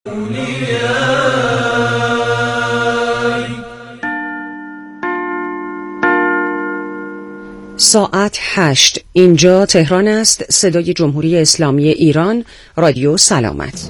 ساعت 8. اینجا تهران است. صدای جمهوری اسلامی ایران، رادیو سلامت.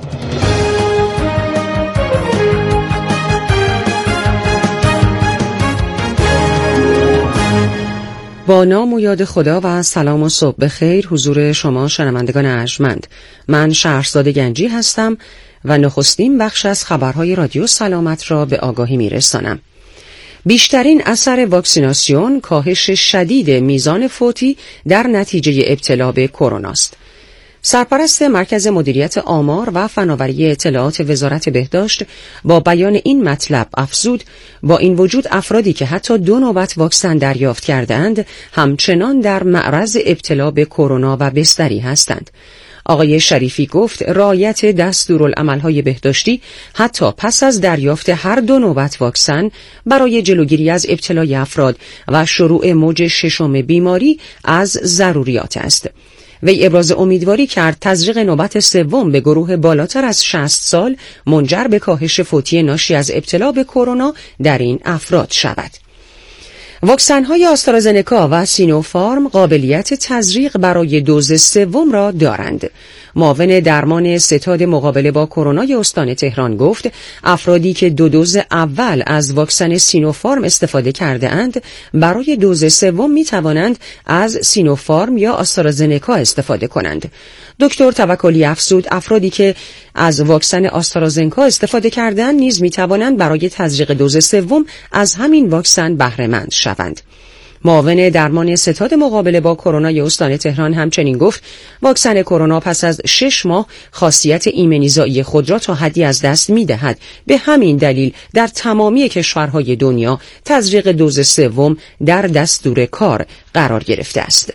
با نام و یاد خدا و سلام و صبح بخیر حضور شما شنوندگان ارجمند. من شهرزاد گنجی هستم و نخستین بخش از خبرهای رادیو سلامت را به آگاهی میرسانم. بیشترین اثر واکسیناسیون کاهش شدید میزان فوتی در نتیجه ابتلا به کرونا است. سرپرست مرکز مدیریت آمار و فناوری اطلاعات وزارت بهداشت با بیان این مطلب افزود با این وجود افرادی که حتی 2 نوبت واکسن دریافت کردند همچنان در معرض ابتلا به کرونا و بستری هستند. آقای شریفی گفت رعایت دستورالعمل‌های بهداشتی حتی پس از دریافت هر 2 نوبت واکسن برای جلوگیری از ابتلای افراد و شروع موج 6 بیماری از ضروریات است. وی ابراز امیدواری کرد تزریق نوبت 3 به گروه بالاتر از 60 سال منجر به کاهش فوتی ناشی از ابتلا به کرونا در این افراد شود. واکسن‌های آسترازنکا و سینوفارم قابلیت تزریق برای دوز 3 را دارند. معاون درمان ستاد مقابله با کرونا استان تهران گفت افرادی که 2 دوز اول از واکسن سینوفارم استفاده کرده اند برای دوز 3 می توانند از سینوفارم یا آسترازنکا استفاده کنند. دکتر توکلی افزود افرادی که از واکسن آسترازنکا استفاده کردند نیز می توانند برای تزریق دوز 3 از همین واکسن بهره مند شوند. معاون درمان ستاد مقابله با کرونا استان تهران همچنین گفت واکسن کرونا پس از 6 ماه خاصیت ایمنیزایی خود را تا حدی از دست می‌دهد. به همین دلیل در تمامی کشورهای دنیا تزریق دوز 3 در دستور کار قرار گرفته است.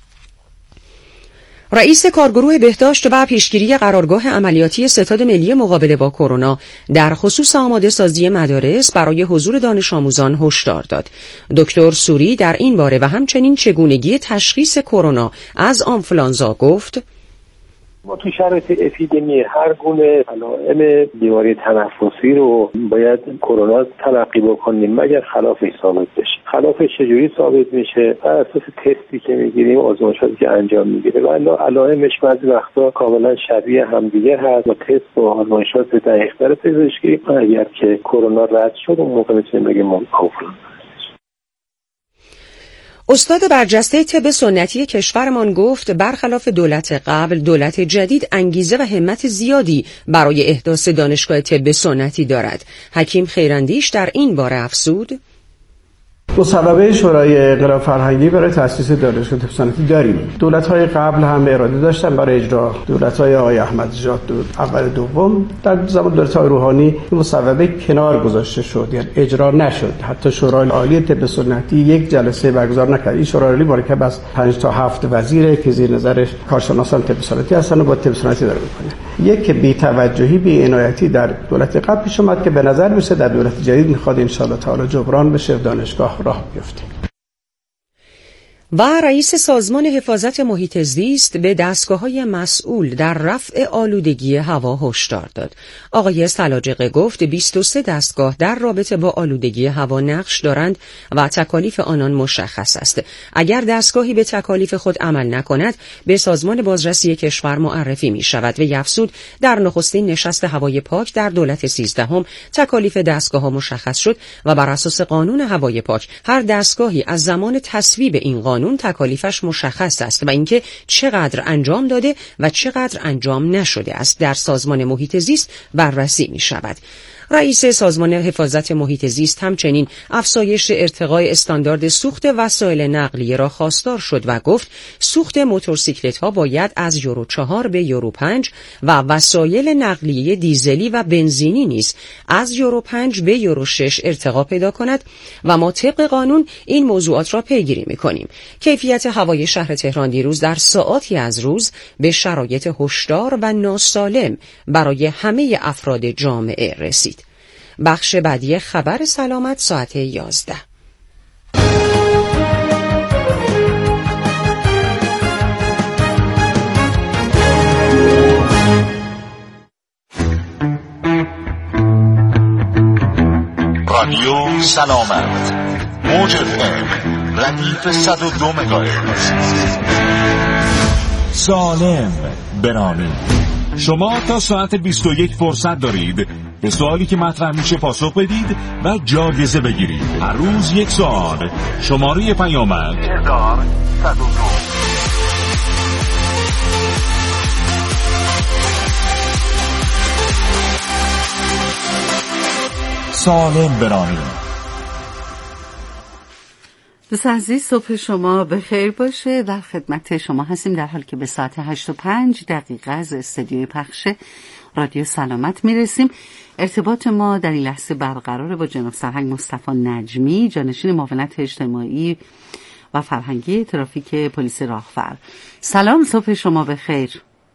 رئیس کارگروه بهداشت و پیشگیری قرارگاه عملیاتی ستاد ملی مقابله با کرونا در خصوص آماده سازی مدارس برای حضور دانش آموزان هشدار داد. دکتر سوری در این باره و همچنین چگونگی تشخیص کرونا از آنفولانزا گفت ما تو شرایط اپیدمی هر گونه علائم بیماری تنفسی رو باید کرونا تلقی بکنیم مگر خلافش ثابت بشه. خلافش چجوری ثابت میشه؟ بر اساس تستی که میگیریم، آزمایشاتی که انجام میگیره و علائمش بعضی وقتا کاملا شبیه همدیگه هست. با تست و آزمایشات دقیق‌تر پزشکی اگر که کرونا رد شد اون موقع میتونیم بگیم آنفولانزا. استاد برجسته طب سنتی کشورمان گفت برخلاف دولت قبل، دولت جدید انگیزه و همت زیادی برای احداث دانشگاه طب سنتی دارد. حکیم خیراندیش در این باره افزود مصوبه شورای انقلاب فرهنگی برای تأسیس دانشگاه طب سنتی داریم. دولت‌های قبل هم اراده داشتن برای اجرا. دولت‌های آقای احمدی‌نژاد اول دوم در زمان دولت روحانی این مصوبه کنار گذاشته شد، یعنی اجرا نشد. حتی شورای عالی طب سنتی یک جلسه برگزار نکرد. این شورای عالی مرکب از 5 تا 7 وزیره که زیر نظرش کارشناسان طب سنتی هستن و با طب سنتی داره می‌کنه. یک بی‌توجهی، بی‌عنایتی در دولت قبل پیش اومد که به نظر میسه در دولت جدید می‌خواد ان شاءالله تعالی جبران بشه، دانشگاه راه بیفته. و رئیس سازمان حفاظت محیط زیست به دستگاه‌های مسئول در رفع آلودگی هوا هشدار داد. آقای سلاجقه گفت 23 دستگاه در رابطه با آلودگی هوا نقش دارند و تکالیف آنان مشخص است. اگر دستگاهی به تکالیف خود عمل نکند به سازمان بازرسی کشور معرفی می شود. و افزود در نخستین نشست هوای پاک در دولت 13 تکالیف دستگاه‌ها مشخص شد و بر اساس قانون هوای پاک هر دستگاهی از زمان تصویب این قانون تکالیفش مشخص است و اینکه چقدر انجام داده و چقدر انجام نشده است در سازمان محیط زیست بررسی می شود. رئیس سازمان حفاظت محیط زیست همچنین افزایش ارتقای استاندارد سوخت وسایل نقلیه را خواستار شد و گفت سوخت موتورسیکلت‌ها باید از یورو 4 به یورو 5 و وسایل نقلیه دیزلی و بنزینی نیز از یورو 5 به یورو 6 ارتقا پیدا کند و ما طبق قانون این موضوعات را پیگیری می‌کنیم. کیفیت هوای شهر تهران دیروز در ساعاتی از روز به شرایط هشدار و ناسالم برای همه افراد جامعه رسید. بخش بعدی خبر سلامت ساعت 11. رادیو سلامت موج FM ردیف 102 مگاهرتز. سالم بنامید. شما تا ساعت 21 فرصت دارید به سوالی که مطرح میشه پاسخ بدید و جایزه بگیرید. هر روز یک سوال. شماره پیامک 1102. سالم برانید. دوست عزیز، صبح شما بخیر باشه. در خدمت شما هستیم در حالی که به ساعت 8:05 از استودیوی پخش رادیو سلامت میرسیم. ارتباط ما در این لحظه برقراره با جناب سرهنگ مصطفی نجمی، جانشین معاونت اجتماعی و فرهنگی ترافیک پلیس راهور. سلام، صبح شما بخیر.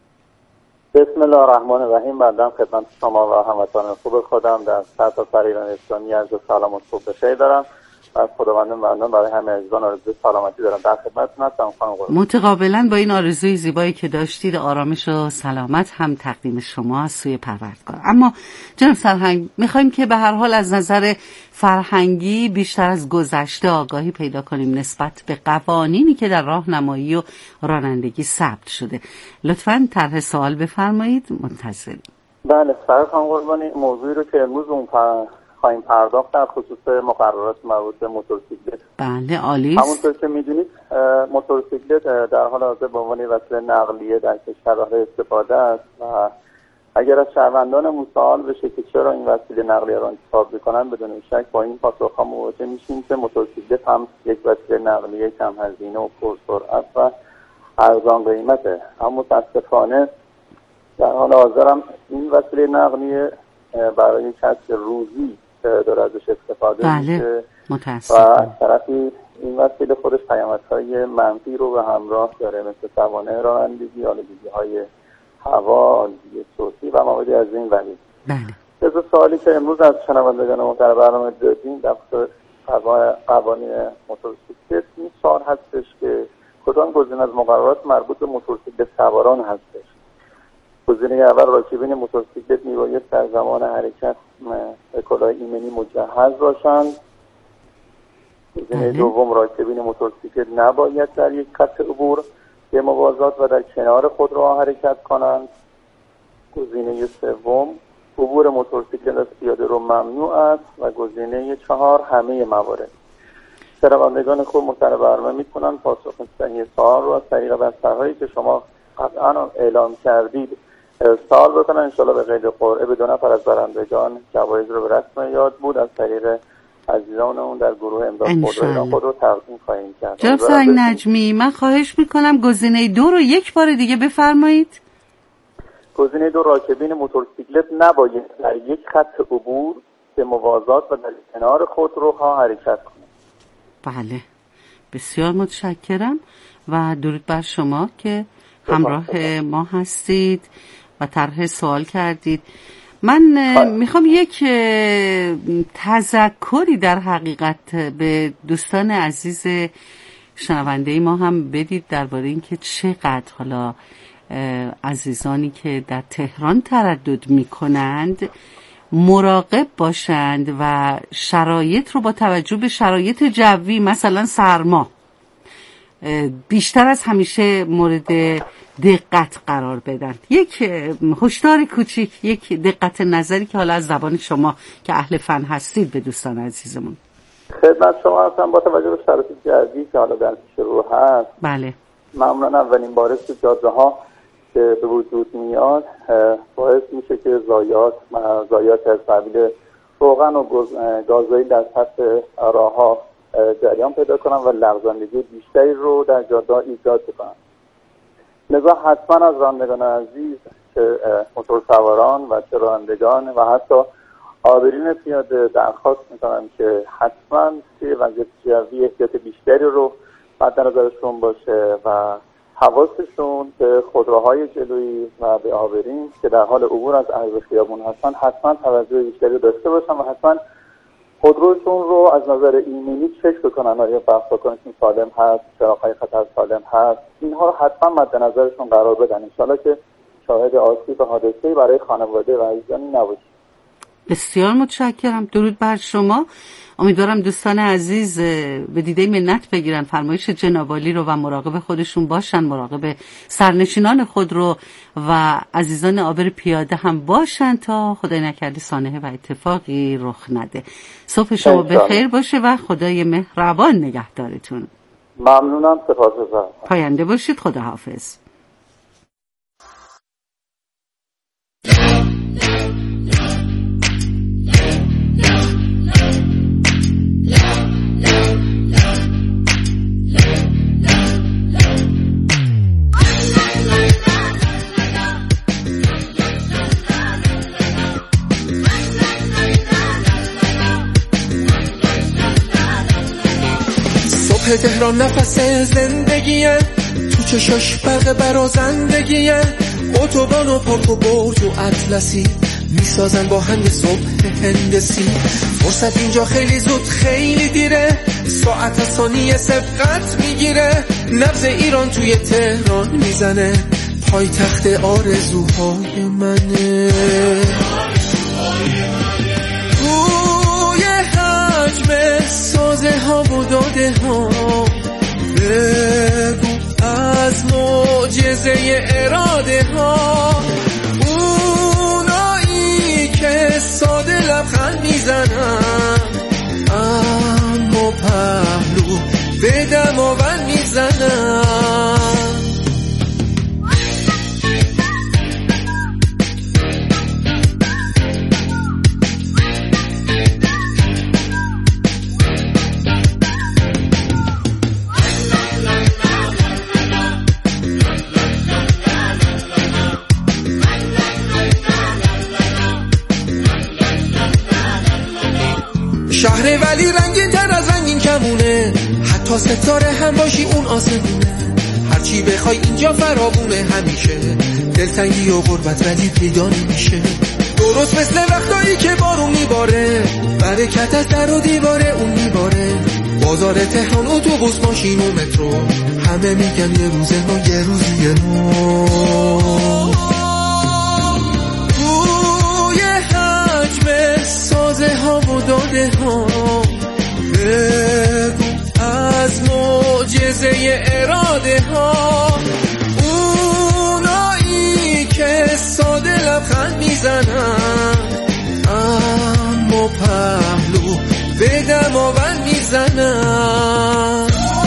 بسم الله الرحمن الرحیم. بعدم خدمت شما و هموطنان خوب خودم در سرتاسر ایران اسلامی عرض سلام و صبح بخیر دارم و از خداوند ممنون برای همه عزیزان آرزوی سلامتی دارم. در خدمتتون هستم خانم قربان. متقابلا با این آرزوی زیبایی که داشتید، آرامش و سلامت هم تقدیم شما از سوی پروردگار. اما جناب سرهنگ، میخوایم که به هر حال از نظر فرهنگی بیشتر از گذشته آگاهی پیدا کنیم نسبت به قوانینی که در راهنمایی و رانندگی ثبت شده. لطفاً طرح سوال بفرمایید، منتظریم. بله، خانم قربانی، موضوعی رو که امروز خواهیم پرداخت در خصوص مقررات مربوط به موتورسیکلت. بله، عالی است. همونطور که میدونید موتورسیکلت در حال حاضر به عنوان وسیله نقلیه در کشور برای استفاده است و اگر از شهروندان سوال بشه که چرا این وسیله نقلیه را انتخاب میکنن، بدون شک با این پاسخ‌ها مواجه میشیم که موتورسیکلت هم یک وسیله نقلیه کم هزینه و پرسرعت و ارزان قیمته. اما متاسفانه در حال حاضر هم این وسیله نقلیه برای کسب روزی داره ازش استفاده میشه و از طرفی این وسیله خودش پیامدهای منفی رو به همراه داره، مثل سوانح رانندگی، آلودگی‌های هوا، آلودگی صوتی و مواردی از این قبیل. بله. سوالی که امروز از شنوندگان ما در برنامه دادیم در قوانین موتورسیکلت این سوال هستش که کدام گزینه از مقررات مربوط به موتورسیکلت سواران هستش. گزینه اول، راکبین موتورسیکلت میباید در زمان حرکت به کلاه ایمنی مجهز باشند. گزینه دوم، راکبین موتورسیکلت نباید در یک خط عبور به موازات و در کنار خودرو حرکت کنند. گزینه سوم، عبور موتورسیکلت از پیاده رو ممنوع است و گزینه چهار، همه موارد. شنوندگان خوب مطلع برنامه میتونن پاسخ صحیح سوال رو از طریق بسترهایی که شما قطعا اعلام کردید سوال بکنن. انشالله به قید قرعه به 2 نفر از برندگان جوایز رو به رسم یاد بود از طریق عزیزانمون در گروه امداد خود رو تقدیم خواهیم کرد. جناب سرهنگ نجمی، من خواهش میکنم گزینه 2 رو یک بار دیگه بفرمایید. گزینه 2، راکبین موتورسیکلت نباید در یک خط عبور به موازات و در کنار خودروها حرکت کنند. بله، بسیار متشکرم و درود بر شما که همراه ما هستید و طرح سوال کردید. من میخوام یک تذکری در حقیقت به دوستان عزیز شنونده ما هم بدید درباره اینکه چقدر حالا عزیزانی که در تهران تردد میکنند مراقب باشند و شرایط رو با توجه به شرایط جوی، مثلا سرما، بیشتر از همیشه مورد دقت قرار بدن. یک هشدار کوچیک، یک دقت نظری که حالا از زبان شما که اهل فن هستید به دوستان عزیزمون. خدمت شما هستم. با توجه به شرایط جوی که حالا در پیش رو هست، بله، معمولا اولین بارش جاده ها که به وجود میاد باعث میشه که ضایعات از قبیل روغن و گازوئیل در سطح راه ها جریان پیدا کنن و لغزندگی بیشتری رو در جاده ایجاد کنن. لذا حتما از رانندگان عزیز که موتور سواران و چه رانندگان و حتی عابرین پیاده درخواست میکنم که حتما توی وضعیت جوی احتیاط بیشتری رو مد نظرشون باشه و حواسشون به خودروهای جلویی و به عابرین که در حال عبور از عرض خیابون هستن حتما توجه بیشتری داشته باشن و حتما خودروشون رو از نظر ایمنی چک بکنن، آیا بخشاکنشون سالم هست، چراغ‌های خطر سالم هست. اینها رو حتما مد نظرشون قرار بدن، انشالله که شاهد آسیب و حادثه‌ای برای خانواده و عزیزانی نباشید. بسیار متشکرم. درود بر شما. امیدوارم دوستان عزیز به دیده منت بگیرن، فرمایش جناب عالی رو و مراقب خودشون باشن، مراقب سرنشینان خود رو و عزیزان عابر پیاده هم باشن تا خدای نکرده سانحه و اتفاقی رخ نده. صبح شما بخیر باشه و خدای مهربان نگهدارتون. ممنونم، سپاسگزارم. پاینده باشید. خدا حافظ. تهران نفس زندگیه، تو چشاش برق برازندگیه، اتوبان و پارک و برج و اطلسی میسازن با هم یه صبح هندسی. فرصت اینجا خیلی زود خیلی دیره، ساعت از ثانیه سبقت میگیره. نبض ایران توی تهران میزنه، پایتخت آرزوهای منه. توی حجم سازه ها و داده ها بگو از معجزه اراده ها، اونایی که ساده لبخند میزنن اما پهلو به دماوند میزنن. شهر ولی رنگین تر از رنگین کمونه، حتی ستاره هم باشی اون آسمونه. هرچی بخوای اینجا فراوونه همیشه، دلتنگی و غربت ولی پیدا نمیشه. درست مثل وقتایی که بارون میباره، برکت از در و دیواره اون میباره. بازار تهران، اتوبوس، ماشین و مترو، همه میگن یه روز ما یه روزی نو. توی حجم سازه ها و داده ها بگو از معجزه اراده ها، اونایی که ساده لبخند میزنن اما پهلو به دماوند میزنن.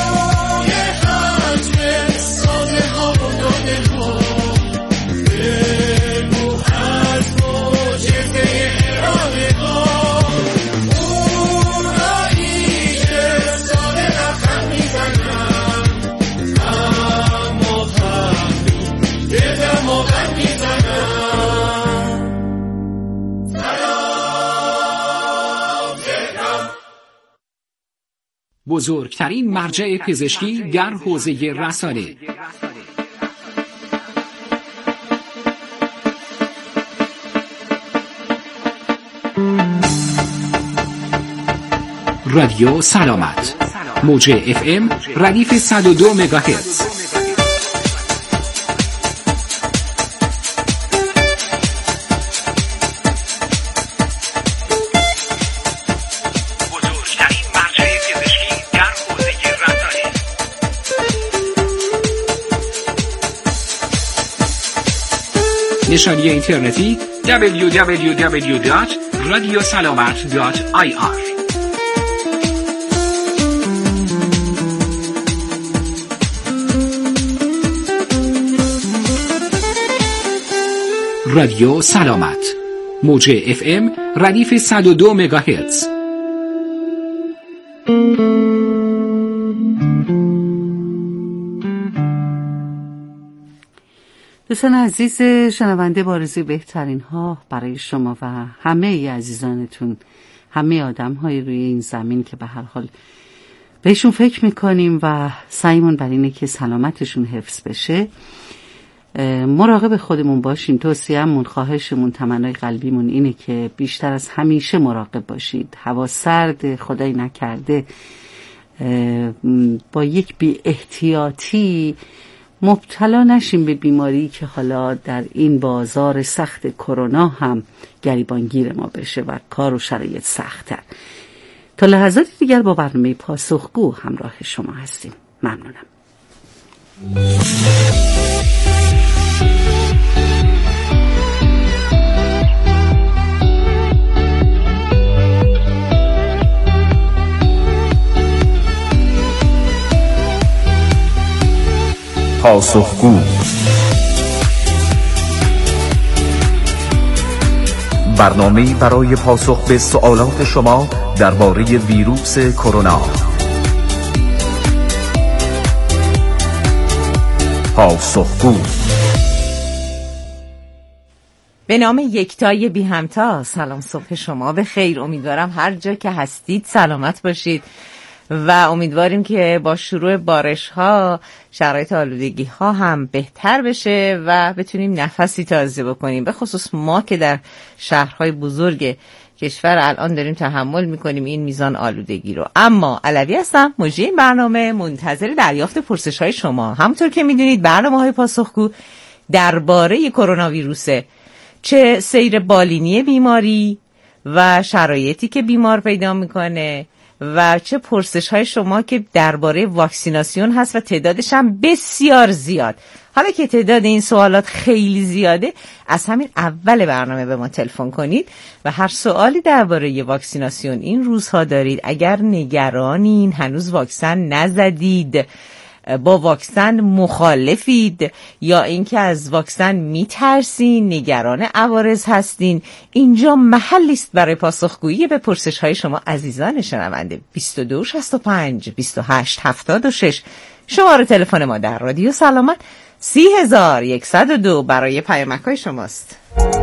بزرگترین مرجع پزشکی در حوزه رسانه. رادیو سلامت، موج FM ردیف 102 مگاهرتز. نشانی اینترنتی www.radiosalamat.ir. رادیو سلامت، موج FM ردیف 102 مگاهرتز. دوستان عزیز شنونده، بارزوی بهترین ها برای شما و همه عزیزانتون، همه آدم های روی این زمین که به هر حال بهشون فکر میکنیم و سعیمون بر اینه که سلامتشون حفظ بشه. مراقب خودمون باشیم. توصیه‌مون، خواهشمون، تمنای قلبیمون اینه که بیشتر از همیشه مراقب باشید. هوا سرد، خدای نکرده با یک بی احتیاطی مبتلا نشیم به بیماری که حالا در این بازار سخت کرونا هم گریبانگیر ما بشه و کار و شرایط سخت‌تر. تا لحظات دیگر با برنامه پاسخگو همراه شما هستیم. ممنونم. پاسخگو، برنامه‌ای برای پاسخ به سوالات شما درباره ویروس کرونا. پاسخگو به نام یکتای بی همتا. سلام، صبح شما به خیر. امیدوارم هر جا که هستید سلامت باشید و امیدواریم که با شروع بارش ها شرایط آلودگی ها هم بهتر بشه و بتونیم نفسی تازه بکنیم، به خصوص ما که در شهرهای بزرگ کشور الان داریم تحمل میکنیم این میزان آلودگی رو. اما علوی هستم، مجری این برنامه، منتظر دریافت پرسش های شما. همونطور که میدونید برنامه های پاسخگو درباره کرونا ویروسه، چه سیر بالینی بیماری و شرایطی که بیمار پیدا میکنه و چه پرسش های شما که درباره واکسیناسیون هست و تعدادش هم بسیار زیاد. حالا که تعداد این سوالات خیلی زیاده، از همین اول برنامه به ما تلفن کنید و هر سوالی درباره واکسیناسیون این روزها دارید، اگر نگرانین، هنوز واکسن نزدید، با واکسن مخالفید یا اینکه از واکسن میترسین، نگران عوارض هستین، اینجا محلی است برای پاسخگویی به پرسش های شما عزیزان شنونده. 22 65 28 76 شماره تلفن ما در رادیو سلامت. 3102 برای پیامک های شماست.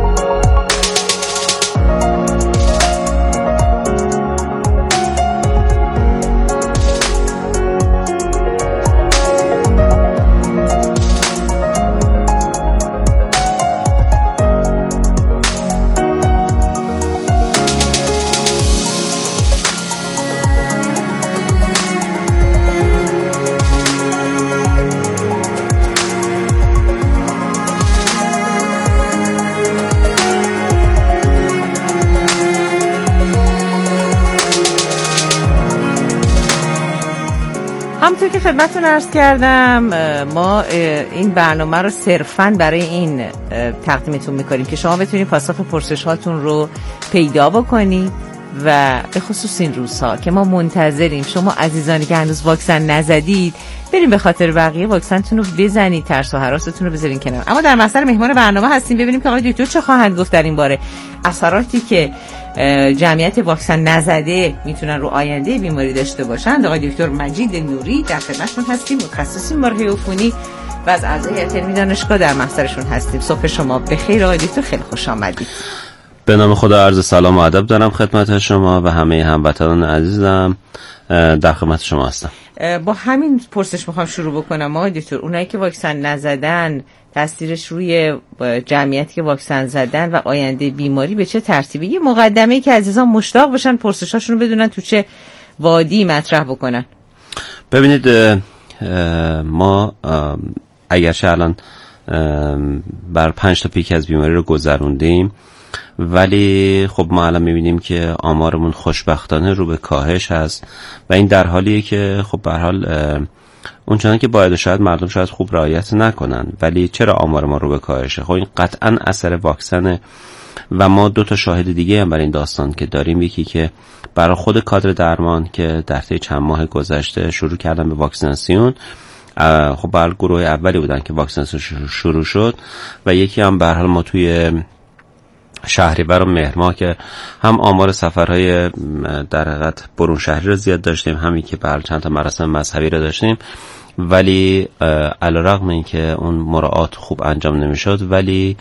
همونطور که خدمتتون عرض کردم، ما این برنامه رو صرفاً برای این تقدیمتون میکنیم که شما بتونید پاسخ پرسش هاتون رو پیدا بکنید و به خصوص این روزها که ما منتظریم شما عزیزانی که هنوز واکسن نزدید بریم به خاطر بقیه واکسنتون رو بزنید، ترس و هراستون رو بذارین کنار. اما در مسئله مهمان برنامه هستیم، ببینیم که آقای دکتر چه خواهند گفت در این باره، اثراتی که جمعیت واکسن نزده میتونن رو آینده بیماری داشته باشند. آقای دکتر مجید نوری در خدمتتون هستیم، متخصص بیماری عفونی و از اعضای هیئت علمی دانشگاه در محضرشون هستیم. صبح شما بخیر آقای دکتر، خیلی خوش آمدید. به نام خدا عرض سلام و ادب دارم خدمت شما و همه هموطنان عزیزم، در خدمت شما هستم. با همین پرسش میخوام شروع بکنم آقای دکتر، اونایی که واکسن نزدن تاثیرش روی جمعیتی که واکسن زدن و آینده بیماری به چه ترتیبی؟ یه مقدمه‌ای که عزیزان مشتاق باشن پرسشاشون رو بدونن تو چه وادی مطرح بکنن. ببینید ما اگرچه الان بر 5 تا پیک از بیماری رو گذروندیم، ولی خب ما الان میبینیم که آمارمون خوشبختانه رو به کاهش هست و این در حالیه که خب به هر حال اونچنان که باید شاید مردم شاید خوب رعایت نکنن، ولی چرا آمار ما رو به کاهشه؟ خب این قطعا اثر واکسنه و ما 2 تا شاهد دیگه هم برای این داستان که داریم. یکی که برای خود کادر درمان که در طی چند ماه گذشته شروع کردن به واکسیناسیون، خب برای گروه اولی بودن که واکسیناسیون شروع شد، و یکی هم به هر حال ما توی شهریور و مهر ماه که هم آمار سفرهای در حقیقت برون شهری رو زیاد داشتیم، همین که بر چند تا مراسم مذهبی رو داشتیم، ولی علیرغم این که اون مراعات خوب انجام نمیشد، ولی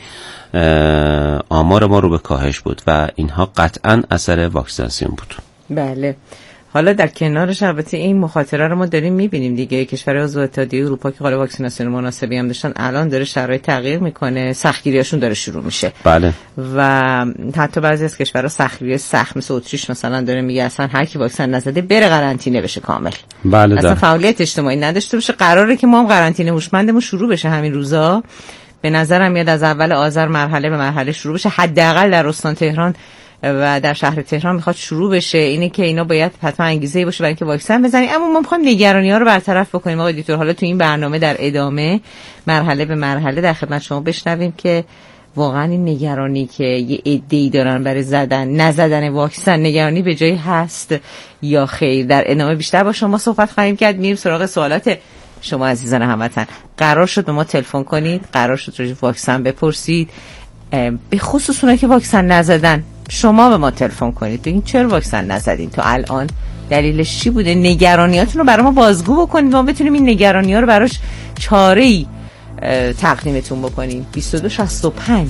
آمار ما رو به کاهش بود و اینها قطعا اثر واکسیناسیون بود. بله، حالا در کنارش البته این مخاطره رو ما داریم میبینیم دیگه، کشورهای عضو اتحادیه اروپا که حالا واکسیناسیون مناسبی هم داشتن الان داره شرایط تغییر میکنه، سختگیریاشون داره شروع میشه. بله. و حتی بعضی از کشورها سختگیری سخت مثل اتریش مثلا داره میگه اصلا هر کی واکسن نزده بره قرنطینه بشه کامل. بله. اصلا فعالیت اجتماعی نداشته باشه. قراره که ما هم قرنطینه هوشمندمون شروع بشه همین روزا. به نظرم میاد از اول آذر مرحله به مرحله شروع بشه، حداقل در استان تهران و در شهر تهران میخواد شروع بشه. اینه که اینا باید حتما انگیزه‌ای باشه برای اینکه واکسن بزنیم. اما ما میخوایم نگرانی‌ها رو برطرف بکنیم آقای دکتر. حالا تو این برنامه در ادامه مرحله به مرحله در خدمت شما بشنویم که واقعا این نگرانی که یه عده‌ای دارن برای نزدن واکسن نگرانی به جایی هست یا خیر. در ادامه بیشتر با شما صحبت خواهیم کرد. میریم سراغ سوالات شما عزیزان هموطن. قرار شد به ما تلفن کنید، قرار شد راجع به واکسن بپرسید، به خصوص اونایی که واکسن نزدن. شما به ما تلفن کنید بگین چرا واکسن نزدین تا الان، دلیلش چی بوده، نگرانیاتون رو برای ما بازگو بکنید، ما بتونیم این نگرانی‌ها رو براش چاره‌ای تقدیمتون بکنیم. 2265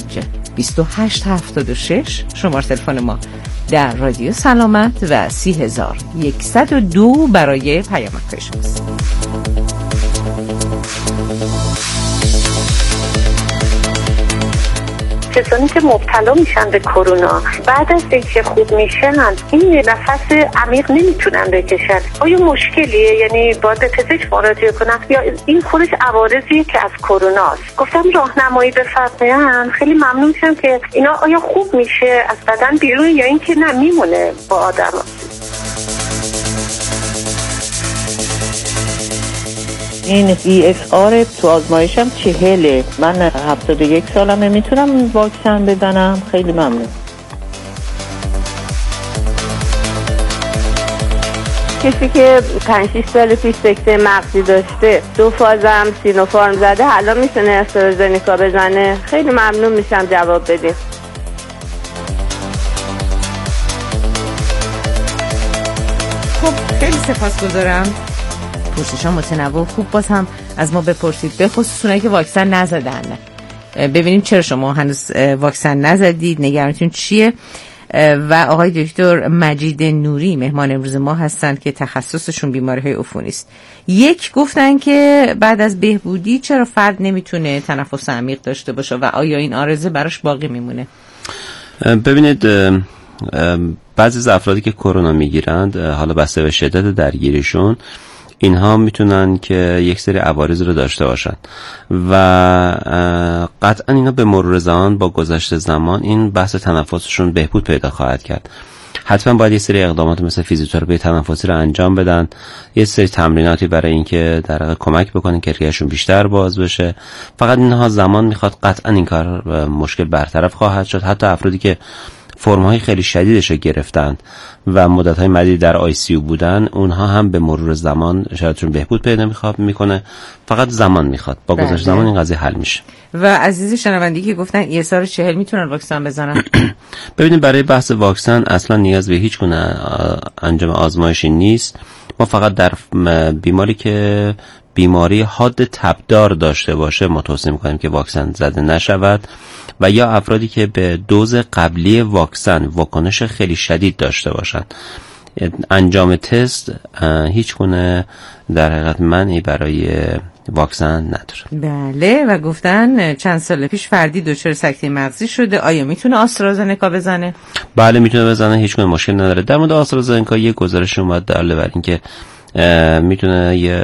2876 شماره تلفن ما در رادیو سلامت و 30102 برای پیامک شماست. کسانی که مبتلا میشن به کرونا بعد از اینکه خوب میشن این نفس عمیق نمیتونن بکشن. آیا مشکلیه؟ یعنی باید به پزشک مراجعه کنن یا این خودش عوارضیه که از کرونا است؟ گفتم راهنمایی بفرمایید. خیلی ممنون میشم که اینا آیا خوب میشه از بدن بیرون یا اینکه نه میمونه با آدم؟ این ESR تو آزمایشم 40. من 71 سالمه، میتونم واکسن بزنم؟ خیلی ممنون. کسی که 5-6 سال پیش سکته مغزی داشته 2 فازم سینوفارم زده الان میتونه استرازنیکا بزنه؟ خیلی ممنون میشم جواب بدید. خب خیلی سپاسگزارم. پرسش‌ها متنوع، خوب باز هم از ما بپرسید، به خصوص اونایی که واکسن نزدن. ببینیم چرا شما هنوز واکسن نزدید، نگرانتون چیه. و آقای دکتر مجید نوری مهمان امروز ما هستند که تخصصشون بیماری‌های عفونی است. یک گفتن که بعد از بهبودی چرا فرد نمیتونه تنفس عمیق داشته باشه و آیا این عارضه براش باقی میمونه؟ ببینید بعضی از افرادی که کرونا میگیرند، حالا بسته به شدت درگیریشون، اینها میتونن که یک سری عوارض رو داشته باشن و قطعا اینا به مرور زمان با گذشت زمان این بحث تنفسشون بهبود پیدا خواهد کرد. حتما باید یه سری اقدامات مثل فیزیوتراپی تنفسی رو انجام بدن، یه سری تمریناتی برای اینکه در واقع کمک بکنن که ریهشون بیشتر باز بشه. فقط اینها زمان میخواد، قطعا این کار مشکل برطرف خواهد شد. حتی افرادی که فرم‌های خیلی شدیدش رو گرفتند و مدت‌های مدیدی در ICU بودن، اونها هم به مرور زمان شرایطشون بهبود پیدا میکنه. فقط زمان میخواد، با گذشت زمان این قضیه حل میشه. و عزیز شنوندگی که گفتن ESR 40 میتونن واکسن بزنن؟ ببینید برای بحث واکسن اصلا نیاز به هیچ گونه انجام آزمایشی نیست. ما فقط در بیماری که بیماری حاد تبدار داشته باشه ما توصیه میکنیم که واکسن زده نشود و یا افرادی که به دوز قبلی واکسن واکنش خیلی شدید داشته باشن. انجام تست هیچ گونه در حقیقت منعی برای واکسن نداره. بله. و گفتن چند سال پیش فردی دچار سکته مغزی شده، آیا میتونه آسترازنکا بزنه؟ بله میتونه بزنه، هیچ گونه مشکل نداره. در مورد آسترازنکا یه گزارش اومد داله بر این که میتونه یه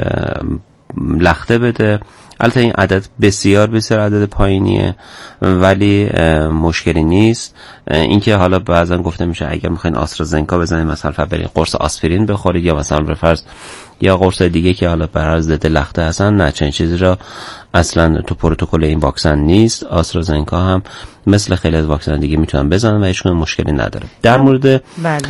لخته بده. البته این عدد بسیار عدد پایینیه ولی مشکلی نیست. اینکه حالا بعضا گفته میشه اگر میخواین آسترازنکا بزنید مثلا برید قرص آسپرین بخورید یا مثلا به فرض یا قرص دیگه که حالا برای ضد لخته هستن، نه چنین چیزی را اصلا تو پروتکل این واکسن نیست. آسترازنکا هم مثل خیلی از واکسن دیگه میتونن بزنن و هیچ گونه مشکلی نداره. در مورد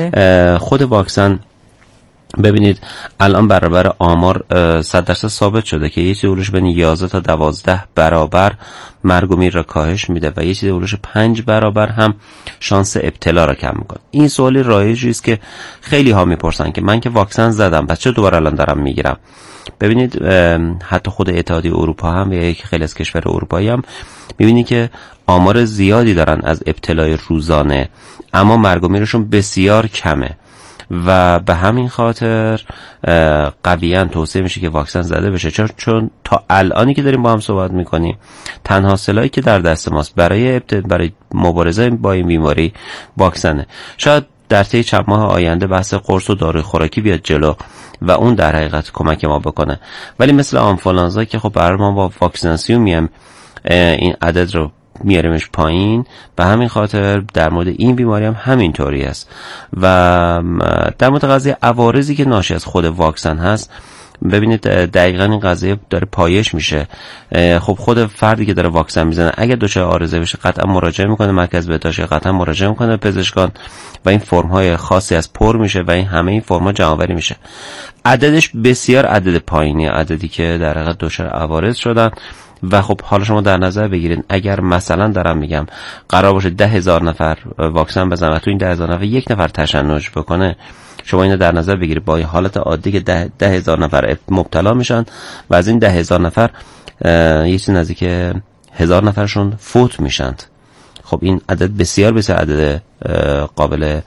خود واکسن ببینید الان برابر آمار 100% ثابت شده که یه چیزی اولوش بین 11 تا 12 برابر مرگ و میر را کاهش میده و یه چیزی اولوش 5 برابر هم شانس ابتلا را کم میکنه. این سوالی رایجی است که خیلی ها میپرسن که من که واکسن زدم پس چرا دوباره الان دارم میگیرم؟ ببینید حتی خود اتحادیه اروپا هم یا خیلی از کشور اروپایی هم میبینی که آمار زیادی دارن از ابتلای روزانه اما مرگ و میرشون بسیار کمه و به همین خاطر قویاً توصیه میشه که واکسن زده بشه، چون تا الانی که داریم با هم صحبت میکنیم تنها سلاحی که در دست ماست برای مبارزه با این بیماری واکسنه. شاید در طی چند ماه آینده بحث قرص و داروی خوراکی بیاد جلو و اون در حقیقت کمک ما بکنه، ولی مثل آنفولانزا که خب برای ما با واکسیناسیون میام این عدد رو میاریمش پایین، به همین خاطر در مورد این بیماری هم همین طوری است. و در مورد قضیه عوارضی که ناشی از خود واکسن هست، ببینید دقیقاً این قضیه داره پایش میشه. خب خود فردی که داره واکسن میزنه اگر دچار عارضه بشه قطعا مراجعه میکنه مرکز بهداشتی، قطعا مراجعه میکنه پزشکان و این فرم های خاصی از پر میشه و این همه این فرم ها جمع‌آوری میشه. عددش بسیار عدد پایینی، عددی که در حقیقت دچار عوارض شدن. و خب حالا شما در نظر بگیرید اگر مثلا دارم میگم قرار باشه 10,000 نفر واکسن بزنن و تو این 10,000 نفر یک نفر تشنج بکنه، شما اینو در نظر بگیرید با حالت عادی که 10,000 نفر مبتلا میشن و از این 10,000 نفر یه چیز نزدیک 1,000 نفرشون فوت میشند. خب این عدد بسیار بسیار عدد قابل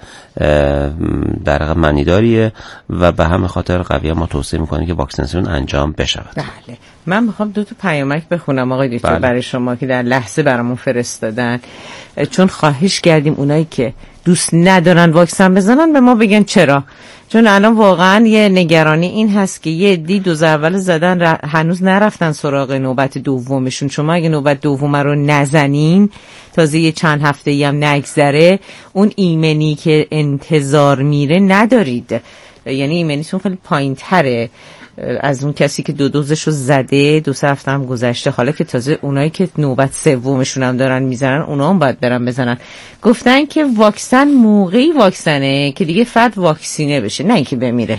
در واقع معنیداریه و به همین خاطر قویه ما توصیه میکنیم که واکسیناسیون انجام بشود. بله. من میخوام 2 تا پیامک بخونم آقای دکتر برای شما که در لحظه برامون فرستادن، چون خواهش کردیم اونایی که دوست ندارن واکسن بزنن به ما بگن چرا، چون الان واقعا یه نگرانی این هست که یه عده‌ای دوز اول زدن هنوز نرفتن سراغ نوبت دومشون. شما اگه نوبت دوم رو نزنین تازه یه چند هفته‌ای هم نگذره اون ایمنی که انتظار میره ندارید، یعنی ایمنیتون خیلی پایین‌تره از اون کسی که 2 دوزشو زده 2 هفته هم گذشته. حالا که تازه اونایی که نوبت سومشون هم دارن میزنن اونا هم باید برن بزنن. گفتن که واکسن موقعی واکسنه که دیگه فرد واکسینه بشه، نه اینکه بمیره.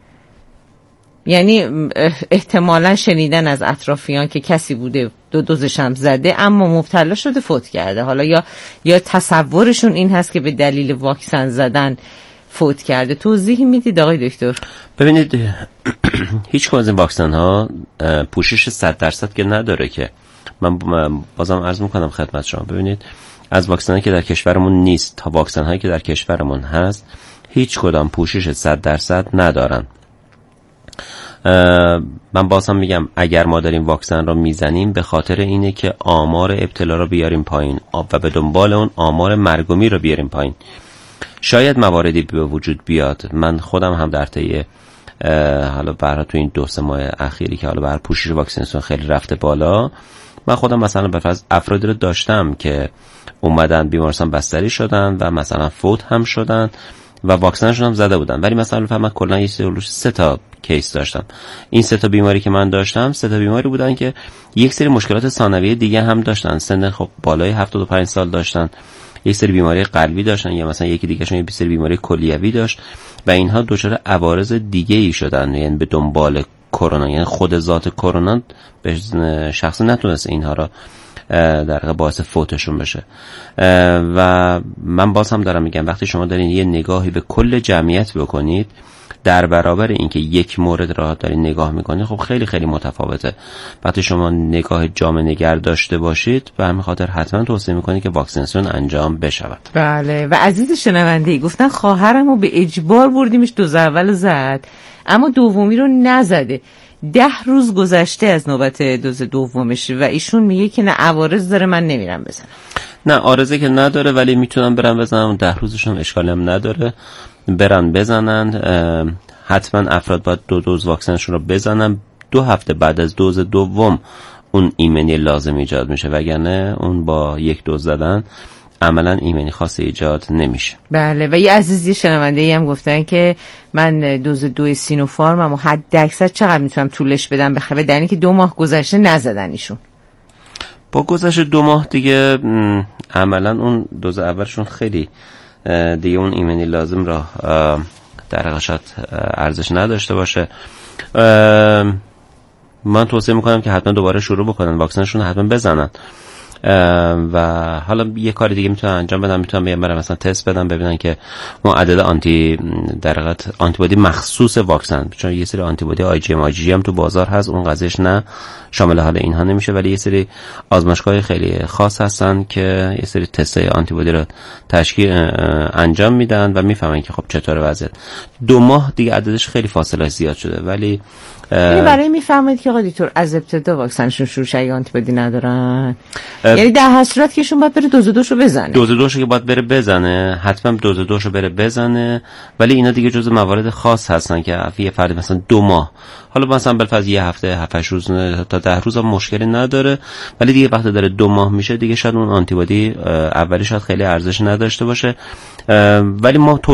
یعنی احتمالا شنیدن از اطرافیان که کسی بوده 2 دوزش هم زده اما مبتلا شده فوت کرده، حالا یا تصورشون این هست که به دلیل واکسن زدن فوت کرده. توضیح میدید آقای دکتر؟ ببینید هیچ کدوم از این واکسن ها پوشش 100% که نداره که من بازم عرض میکنم خدمت شما. ببینید از واکسن هایی که در کشورمون نیست تا واکسن هایی که در کشورمون هست هیچ کدام پوشش 100% ندارن. من بازم میگم اگر ما داریم واکسن رو میزنیم به خاطر اینه که آمار ابتلا رو بیاریم پایین و به دنبال اون آمار مرگومی رو بیاریم پایین. شاید مواردی به وجود بیاد، من خودم هم در طی حالا برای تو این 2-3 ماه اخیری که حالا برای پوشش واکسیناسیون خیلی رفته بالا، من خودم مثلا به فرض افرادی رو داشتم که اومدن بیمارستان بستری شدن و مثلا فوت هم شدن و واکسنشون هم زده بودن، ولی مثلا من کلا 3 تا کیس داشتم. این 3 تا بیماری که من داشتم 3 تا بیماری بودن که یک سری مشکلات ثانویه دیگه هم داشتن، سن خب بالای 75 سال داشتن، یک سری بیماری قلبی داشتن یا مثلا یکی دیگه‌شون یه سری بیماری کلیوی داشت و اینها دچار عوارض دیگه‌ای شدن، یعنی به دنبال کرونا، یعنی خود ذات کرونا به شخص نتونست اینها را در باعث فوتشون بشه. و من باز هم دارم میگم وقتی شما دارین یه نگاهی به کل جمعیت بکنید در برابر اینکه یک مورد را دارین نگاه میکنید، خب خیلی خیلی متفاوته. وقتی شما نگاه جامع نگر داشته باشید به همین خاطر حتما توصیه میکنید که واکسیناسیون انجام بشود. بله. و عزیز شنونده گفتن خواهرمو به اجبار بردیمش دوز اول زد اما دومی رو نزده، 10 روز گذشته از نوبت دوز دومش و ایشون میگه که نه عوارض داره من نمیرم بزنم. نه عارضه که نداره ولی میتونم برم بزنم، 10 روزشون اشکالی هم نداره، برن بزنن. حتما افراد باید 2 دوز واکسنشون رو بزنن. 2 هفته بعد از دوز دوم اون ایمنی لازم ایجاد میشه، وگرنه اون با 1 دوز زدن عملا ایمنی خاص ایجاد نمیشه. بله. و یه عزیزی شنونده‌ای هم گفتن که من دوز 2 سینوفارمم و حد اکثر چقدر میتونم طولش بدم بخوره، در اینکه 2 ماه گذشته نزدن ایشون. با گذشت 2 ماه دیگه عملا اون دوز اولشون خیلی دیگه اون ایمنی لازم را در حقیقت ارزش نداشته باشه. من توصیه میکنم که حتما دوباره شروع بکنن واکسنشون، حتما بزنن. و حالا یه کار دیگه میتونن انجام بدن، میتونن برن مثلا تست بدن ببینن که اون عدد در حقیقت آنتیبادی مخصوص واکسن، چون یه سری آنتیبادی آی جی ام هم تو بازار هست، اون قضیهش نه شامل حال اینها نمیشه، ولی یه سری آزمایشگاه خیلی خاص هستن که یه سری تستای آنتیبادی رو انجام میدن و میفهمن که خب چطور وضعیت. 2 ماه دیگه عددش خیلی فاصله زیاد شده، ولی یعنی برای میفهمید که آقا دکتر از ابتدا واکسنشون شروع شده آنتیبادی ندارن، یعنی در هر صورت که ایشون باید بره دوز دوشو بزنه. دوز دوشو که باید بره بزنه، حتما دوز دوشو بره بزنه، ولی اینا دیگه جزء موارد خاص هستن که یه فرد مثلا 2 ماه، حالا مثلا بالفرض یه هفته 7-8 روز تا 10 روز هم مشکلی نداره، ولی دیگه وقتی داره 2 ماه میشه دیگه شاید اون آنتیبادی اولی شاید خیلی ارزش نداشته باشه. ولی ما